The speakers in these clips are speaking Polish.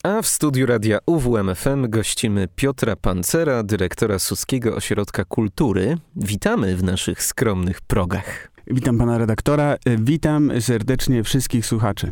A w studiu radia UWMFM gościmy Piotra Pancera, dyrektora Suskiego Ośrodka Kultury. Witamy w naszych skromnych progach. Witam pana redaktora, witam serdecznie wszystkich słuchaczy.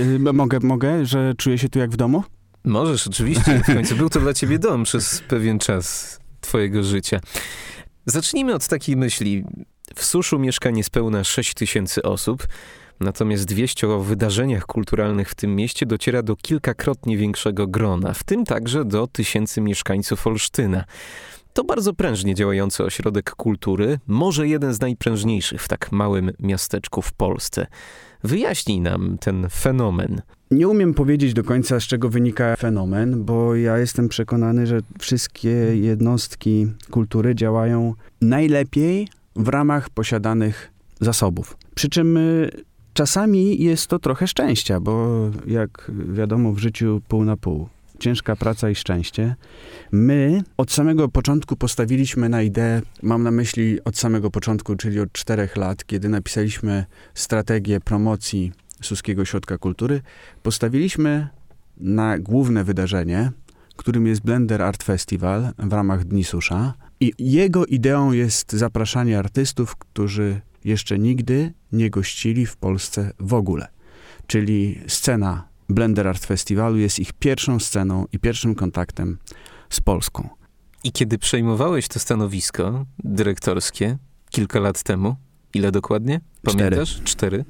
Mogę, że czuję się tu jak w domu? Możesz, oczywiście. W końcu był to dla ciebie dom przez pewien czas twojego życia. Zacznijmy od takiej myśli. W Suszu mieszka niespełna 6 000 osób, natomiast wieść o wydarzeniach kulturalnych w tym mieście dociera do kilkakrotnie większego grona, w tym także do 1000 mieszkańców Olsztyna. To bardzo prężnie działający ośrodek kultury, może jeden z najprężniejszych w tak małym miasteczku w Polsce. Wyjaśnij nam ten fenomen. Nie umiem powiedzieć do końca, z czego wynika fenomen, bo ja jestem przekonany, że wszystkie jednostki kultury działają najlepiej w ramach posiadanych zasobów. Przy czym czasami jest to trochę szczęścia, bo jak wiadomo w życiu pół na pół. Ciężka praca i szczęście. My od samego początku postawiliśmy na ideę, mam na myśli od samego początku, czyli od 4 lat, kiedy napisaliśmy strategię promocji Suskiego Ośrodka Kultury, postawiliśmy na główne wydarzenie, którym jest Blender Art Festival w ramach Dni Susza. I jego ideą jest zapraszanie artystów, którzy jeszcze nigdy nie gościli w Polsce w ogóle. Czyli scena Blender Art Festiwalu jest ich pierwszą sceną i pierwszym kontaktem z Polską. I kiedy przejmowałeś to stanowisko dyrektorskie kilka lat temu, ile dokładnie? Pamiętasz? 4.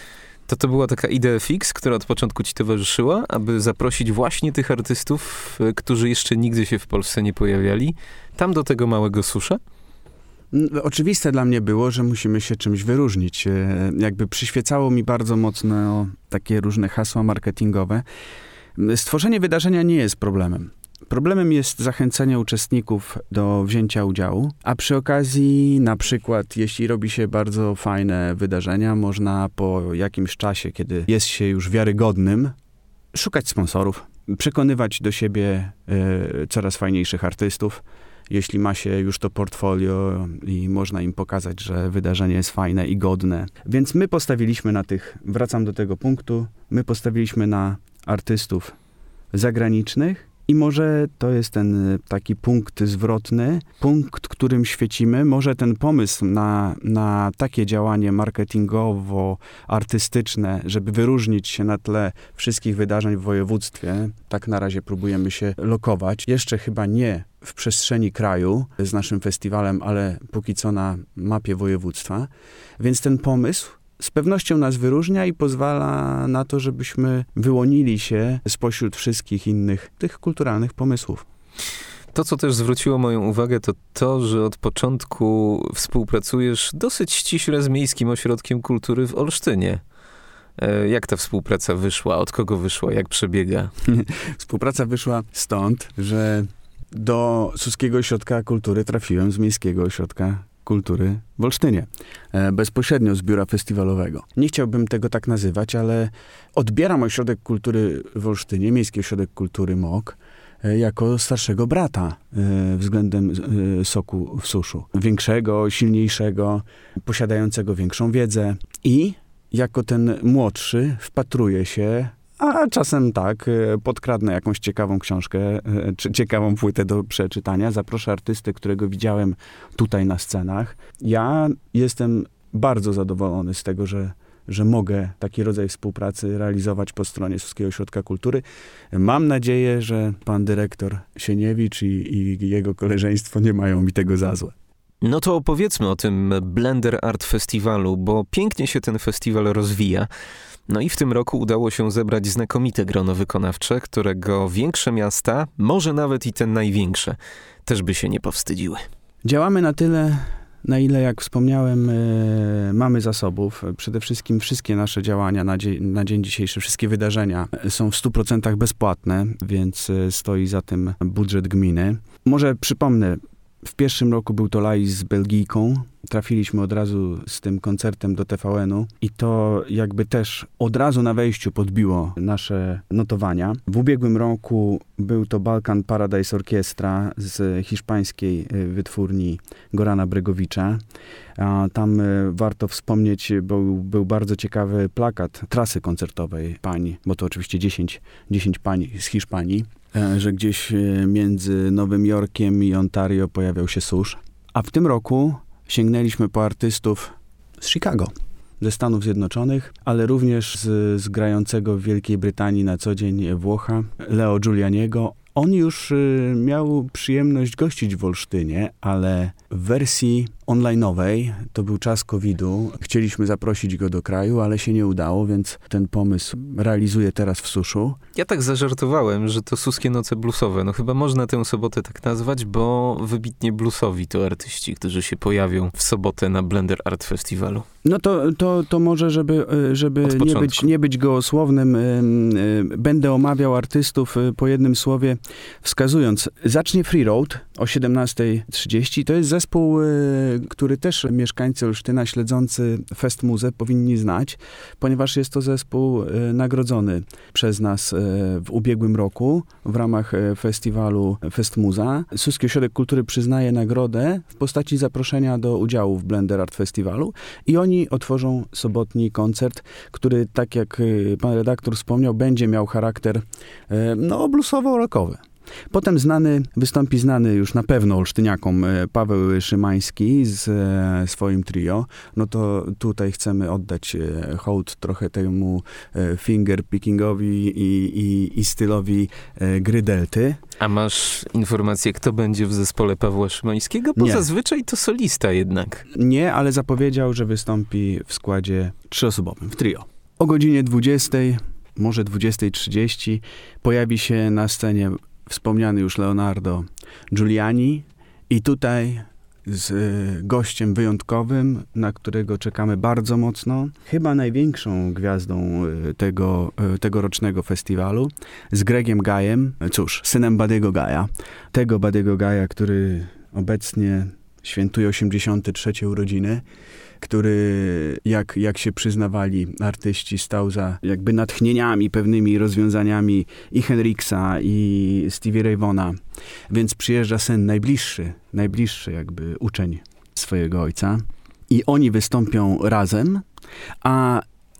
To była taka idea fix, która od początku ci towarzyszyła, aby zaprosić właśnie tych artystów, którzy jeszcze nigdy się w Polsce nie pojawiali, tam do tego małego Susza? Oczywiste dla mnie było, że musimy się czymś wyróżnić. Jakby przyświecało mi bardzo mocno takie różne hasła marketingowe. Stworzenie wydarzenia nie jest problemem. Problemem jest zachęcenie uczestników do wzięcia udziału, a przy okazji na przykład, jeśli robi się bardzo fajne wydarzenia, można po jakimś czasie, kiedy jest się już wiarygodnym, szukać sponsorów, przekonywać do siebie coraz fajniejszych artystów. Jeśli ma się już to portfolio i można im pokazać, że wydarzenie jest fajne i godne. Więc my postawiliśmy na wracam do tego punktu, my postawiliśmy na artystów zagranicznych i może to jest ten taki punkt zwrotny, punkt, którym świecimy. Może ten pomysł na takie działanie marketingowo-artystyczne, żeby wyróżnić się na tle wszystkich wydarzeń w województwie, tak na razie próbujemy się lokować. Jeszcze chyba nie w przestrzeni kraju z naszym festiwalem, ale póki co na mapie województwa. Więc ten pomysł z pewnością nas wyróżnia i pozwala na to, żebyśmy wyłonili się spośród wszystkich innych tych kulturalnych pomysłów. To, co też zwróciło moją uwagę, to to, że od początku współpracujesz dosyć ściśle z Miejskim Ośrodkiem Kultury w Olsztynie. Jak ta współpraca wyszła? Od kogo wyszła? Jak przebiega? Współpraca wyszła stąd, że do Suskiego Ośrodka Kultury trafiłem z Miejskiego Ośrodka Kultury w Olsztynie, bezpośrednio z biura festiwalowego. Nie chciałbym tego tak nazywać, ale odbieram Ośrodek Kultury w Olsztynie, Miejski Ośrodek Kultury MOK, jako starszego brata względem Soku w Suszu. Większego, silniejszego, posiadającego większą wiedzę i jako ten młodszy wpatruje się, a czasem tak, podkradnę jakąś ciekawą książkę, czy ciekawą płytę do przeczytania, zaproszę artystę, którego widziałem tutaj na scenach. Ja jestem bardzo zadowolony z tego, że mogę taki rodzaj współpracy realizować po stronie Suskiego Ośrodka Kultury. Mam nadzieję, że pan dyrektor Sieniewicz i jego koleżeństwo nie mają mi tego za złe. No to opowiedzmy o tym Blender Art Festiwalu, bo pięknie się ten festiwal rozwija. No i w tym roku udało się zebrać znakomite grono wykonawcze, którego większe miasta, może nawet i te największe, też by się nie powstydziły. Działamy na tyle, na ile, jak wspomniałem, mamy zasobów. Przede wszystkim wszystkie nasze działania na dzień dzisiejszy, wszystkie wydarzenia są w 100% bezpłatne, więc stoi za tym budżet gminy. Może przypomnę, W pierwszym roku był to Lais z Belgijką. Trafiliśmy od razu z tym koncertem do TVN-u i to jakby też od razu na wejściu podbiło nasze notowania. W ubiegłym roku był to Balkan Paradise Orkiestra z hiszpańskiej wytwórni Gorana Bregowicza. Tam warto wspomnieć, był bardzo ciekawy plakat trasy koncertowej pań, bo to oczywiście 10 pań z Hiszpanii, że gdzieś między Nowym Jorkiem i Ontario pojawiał się susz. A w tym roku sięgnęliśmy po artystów z Chicago, ze Stanów Zjednoczonych, ale również z grającego w Wielkiej Brytanii na co dzień Włocha, Leo Giulianiego. On już miał przyjemność gościć w Olsztynie, ale w wersji online'owej, to był czas COVID-u, chcieliśmy zaprosić go do kraju, ale się nie udało, więc ten pomysł realizuję teraz w Suszu. Ja tak zażartowałem, że to Suskie Noce Bluesowe. No chyba można tę sobotę tak nazwać, bo wybitnie bluesowi to artyści, którzy się pojawią w sobotę na Blender Art Festiwalu. No to może, żeby nie być gołosłownym, będę omawiał artystów po jednym słowie, wskazując. Zacznie Free Road o 17:30. To jest zespół, który też mieszkańcy Olsztyna śledzący Fest Muzę powinni znać, ponieważ jest to zespół nagrodzony przez nas w ubiegłym roku w ramach festiwalu Fest Muza. Suski Ośrodek Kultury przyznaje nagrodę w postaci zaproszenia do udziału w Blender Art Festiwalu i oni otworzą sobotni koncert, który, tak jak pan redaktor wspomniał, będzie miał charakter bluesowo-rockowy. Potem wystąpi znany już na pewno olsztyniakom Paweł Szymański z swoim trio. No to tutaj chcemy oddać hołd trochę temu fingerpickingowi i stylowi gry delty. A masz informację, kto będzie w zespole Pawła Szymańskiego? Bo zazwyczaj to solista jednak. Nie, ale zapowiedział, że wystąpi w składzie 3-osobowym, w trio. O godzinie 20, może 20:30 pojawi się na scenie wspomniany już Leonardo Giuliani i tutaj z gościem wyjątkowym, na którego czekamy bardzo mocno, chyba największą gwiazdą tegorocznego festiwalu, z Gregiem Gajem, synem Buddy'ego Gaya. Tego Buddy'ego Gaya, który obecnie świętuje 83. urodziny, który, jak się przyznawali artyści, stał za jakby natchnieniami, pewnymi rozwiązaniami i Hendrixa, i Stevie Ray Vaughna. Więc przyjeżdża syn najbliższy jakby uczeń swojego ojca. I oni wystąpią razem, a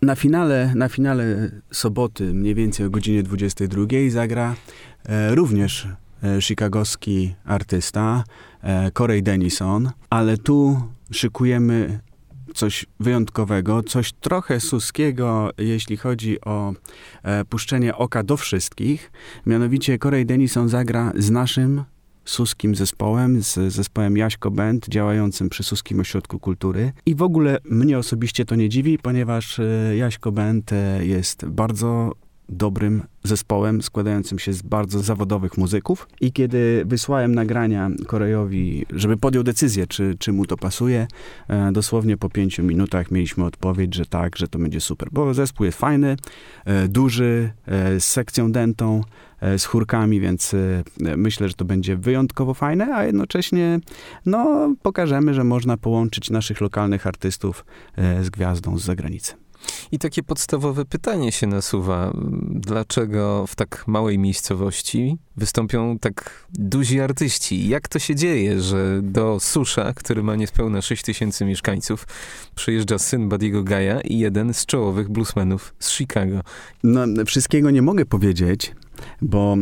na finale soboty, mniej więcej o godzinie 22, zagra również chicagowski artysta Corey Denison, ale tu szykujemy coś wyjątkowego, coś trochę suskiego, jeśli chodzi o puszczenie oka do wszystkich. Mianowicie Corey Denison zagra z naszym suskim zespołem, z zespołem Jaśko Band, działającym przy Suskim Ośrodku Kultury. I w ogóle mnie osobiście to nie dziwi, ponieważ Jaśko Band jest bardzo dobrym zespołem składającym się z bardzo zawodowych muzyków i kiedy wysłałem nagrania Korejowi, żeby podjął decyzję, czy mu to pasuje, dosłownie po 5 minutach mieliśmy odpowiedź, że tak, że to będzie super, bo zespół jest fajny, duży, z sekcją dentą, z chórkami, więc myślę, że to będzie wyjątkowo fajne, a jednocześnie pokażemy, że można połączyć naszych lokalnych artystów z gwiazdą z zagranicy. I takie podstawowe pytanie się nasuwa. Dlaczego w tak małej miejscowości wystąpią tak duzi artyści? Jak to się dzieje, że do Susza, który ma niespełna 6000 mieszkańców, przyjeżdża syn Buddy'ego Gaya i jeden z czołowych bluesmenów z Chicago? Wszystkiego nie mogę powiedzieć, bo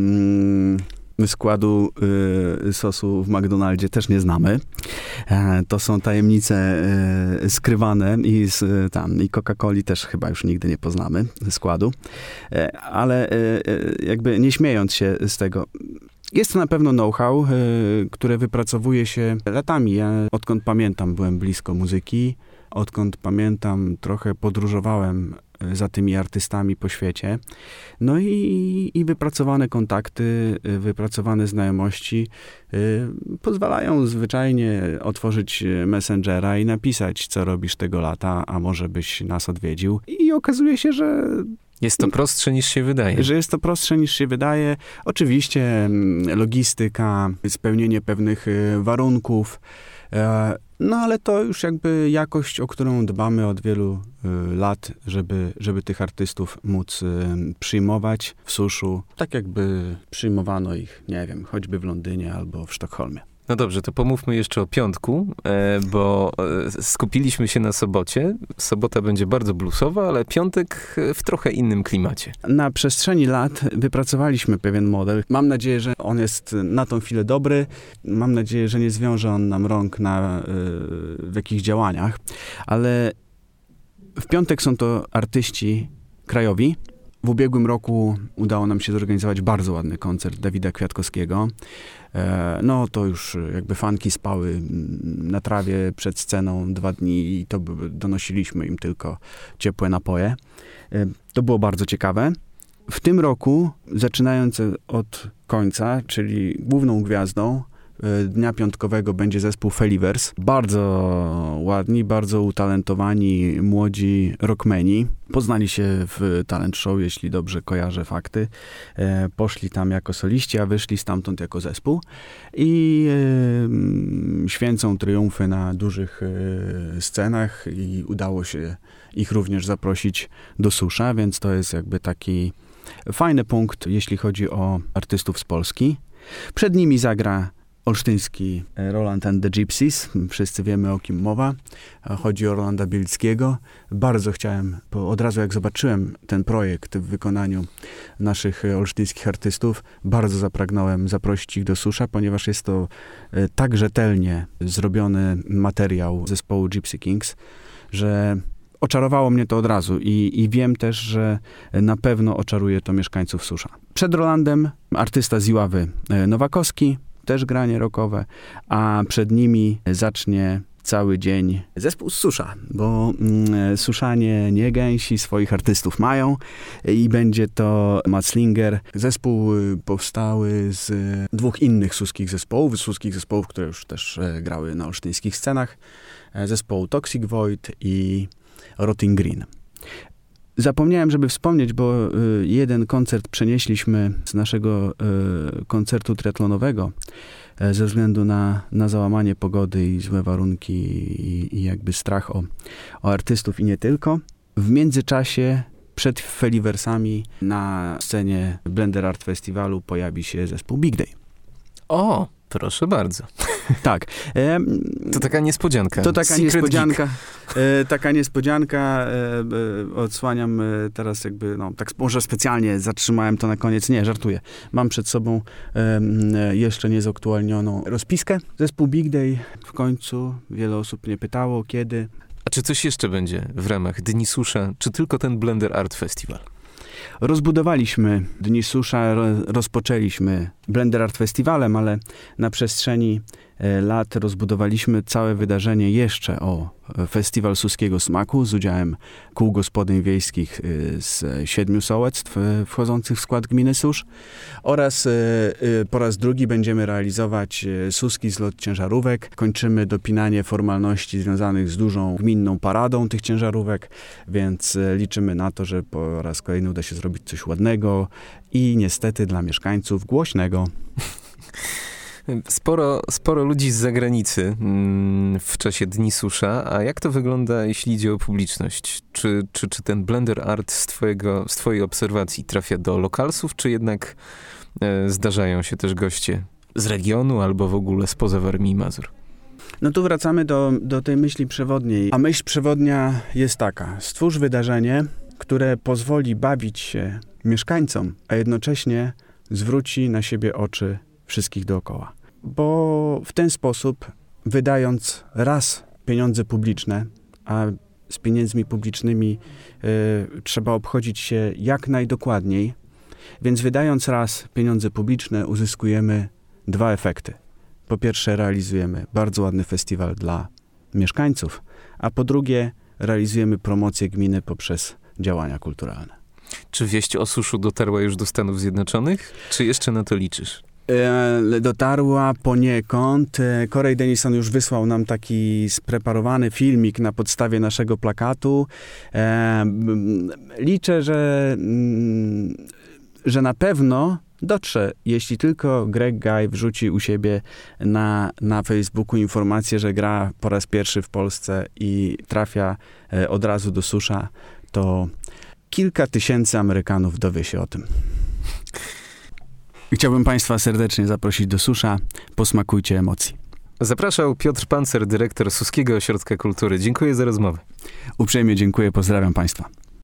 składu sosu w McDonaldzie też nie znamy. To są tajemnice skrywane i Coca-Coli też chyba już nigdy nie poznamy składu. Ale jakby nie śmiejąc się z tego, jest to na pewno know-how, które wypracowuje się latami. Ja odkąd pamiętam byłem blisko muzyki, odkąd pamiętam trochę podróżowałem za tymi artystami po świecie. No i wypracowane kontakty, wypracowane znajomości pozwalają zwyczajnie otworzyć Messengera i napisać, co robisz tego lata, a może byś nas odwiedził. I okazuje się, że Jest to prostsze niż się wydaje. Że jest to prostsze niż się wydaje. Oczywiście logistyka, spełnienie pewnych warunków, no ale to już jakby jakość, o którą dbamy od wielu lat, żeby tych artystów móc przyjmować w Suszu, tak jakby przyjmowano ich, nie wiem, choćby w Londynie albo w Sztokholmie. No dobrze, to pomówmy jeszcze o piątku, bo skupiliśmy się na sobocie. Sobota będzie bardzo bluesowa, ale piątek w trochę innym klimacie. Na przestrzeni lat wypracowaliśmy pewien model. Mam nadzieję, że on jest na tą chwilę dobry. Mam nadzieję, że nie zwiąże on nam rąk w jakichś działaniach, ale w piątek są to artyści krajowi. W ubiegłym roku udało nam się zorganizować bardzo ładny koncert Dawida Kwiatkowskiego. No to już jakby fanki spały na trawie przed sceną 2 dni i to donosiliśmy im tylko ciepłe napoje. To było bardzo ciekawe. W tym roku, zaczynając od końca, czyli główną gwiazdą dnia piątkowego będzie zespół Felivers. Bardzo ładni, bardzo utalentowani, młodzi rockmeni. Poznali się w talent show, jeśli dobrze kojarzę fakty. Poszli tam jako soliści, a wyszli stamtąd jako zespół. I święcą triumfy na dużych scenach i udało się ich również zaprosić do Susza, więc to jest jakby taki fajny punkt, jeśli chodzi o artystów z Polski. Przed nimi zagra olsztyński Roland and the Gypsies. Wszyscy wiemy, o kim mowa. Chodzi o Rolanda Bielickiego. Bardzo chciałem, od razu jak zobaczyłem ten projekt w wykonaniu naszych olsztyńskich artystów, bardzo zapragnąłem zaprosić ich do Susza, ponieważ jest to tak rzetelnie zrobiony materiał zespołu Gypsy Kings, że oczarowało mnie to od razu i wiem też, że na pewno oczaruje to mieszkańców Susza. Przed Rolandem artysta z Iławy Nowakowski, też granie rockowe, a przed nimi zacznie cały dzień zespół z Susza, bo Suszanie nie gęsi, swoich artystów mają i będzie to Matzlinger. Zespół powstały z 2 innych suskich zespołów, które już też grały na olsztyńskich scenach. Zespołu Toxic Void i Rotting Green. Zapomniałem, żeby wspomnieć, bo jeden koncert przenieśliśmy z naszego koncertu triatlonowego ze względu na załamanie pogody i złe warunki i jakby strach o artystów i nie tylko. W międzyczasie przed Feliversami na scenie Blender Art Festiwalu pojawi się zespół Big Day. O, proszę bardzo. Tak. To taka niespodzianka. To taka niespodzianka. Taka niespodzianka. Odsłaniam teraz jakby, no tak może specjalnie zatrzymałem to na koniec. Nie, żartuję. Mam przed sobą jeszcze niezaktualnioną rozpiskę. Zespół Big Day w końcu. Wiele osób mnie pytało, kiedy. A czy coś jeszcze będzie w ramach Dni Susza, czy tylko ten Blender Art Festival? Rozbudowaliśmy Dni Susza, rozpoczęliśmy Blender Art Festivalem, ale na przestrzeni lat rozbudowaliśmy całe wydarzenie jeszcze o Festiwal Suskiego Smaku z udziałem kół gospodyń wiejskich z 7 sołectw wchodzących w skład gminy Susz oraz po raz drugi będziemy realizować Suski zlot ciężarówek. Kończymy dopinanie formalności związanych z dużą gminną paradą tych ciężarówek, więc liczymy na to, że po raz kolejny uda się zrobić coś ładnego i niestety dla mieszkańców głośnego. Sporo ludzi z zagranicy w czasie Dni Susza, a jak to wygląda, jeśli idzie o publiczność? Czy ten Blender Art z twojej obserwacji trafia do lokalsów, czy jednak zdarzają się też goście z regionu albo w ogóle spoza Warmii i Mazur? No tu wracamy do tej myśli przewodniej. A myśl przewodnia jest taka. Stwórz wydarzenie, które pozwoli bawić się mieszkańcom, a jednocześnie zwróci na siebie oczy wszystkich dookoła. Bo w ten sposób, wydając raz pieniądze publiczne, a z pieniędzmi publicznymi trzeba obchodzić się jak najdokładniej, więc wydając raz pieniądze publiczne uzyskujemy 2 efekty. Po pierwsze realizujemy bardzo ładny festiwal dla mieszkańców, a po drugie realizujemy promocję gminy poprzez działania kulturalne. Czy wieść o Suszu dotarła już do Stanów Zjednoczonych, czy jeszcze na to liczysz? Dotarła poniekąd. Corey Denison już wysłał nam taki spreparowany filmik na podstawie naszego plakatu. Liczę, że na pewno dotrze, jeśli tylko Greg Guy wrzuci u siebie na Facebooku informację, że gra po raz pierwszy w Polsce i trafia od razu do Susza, to kilka tysięcy Amerykanów dowie się o tym. Chciałbym Państwa serdecznie zaprosić do Susza. Posmakujcie emocji. Zapraszał Piotr Pancer, dyrektor Suskiego Ośrodka Kultury. Dziękuję za rozmowę. Uprzejmie dziękuję, pozdrawiam Państwa.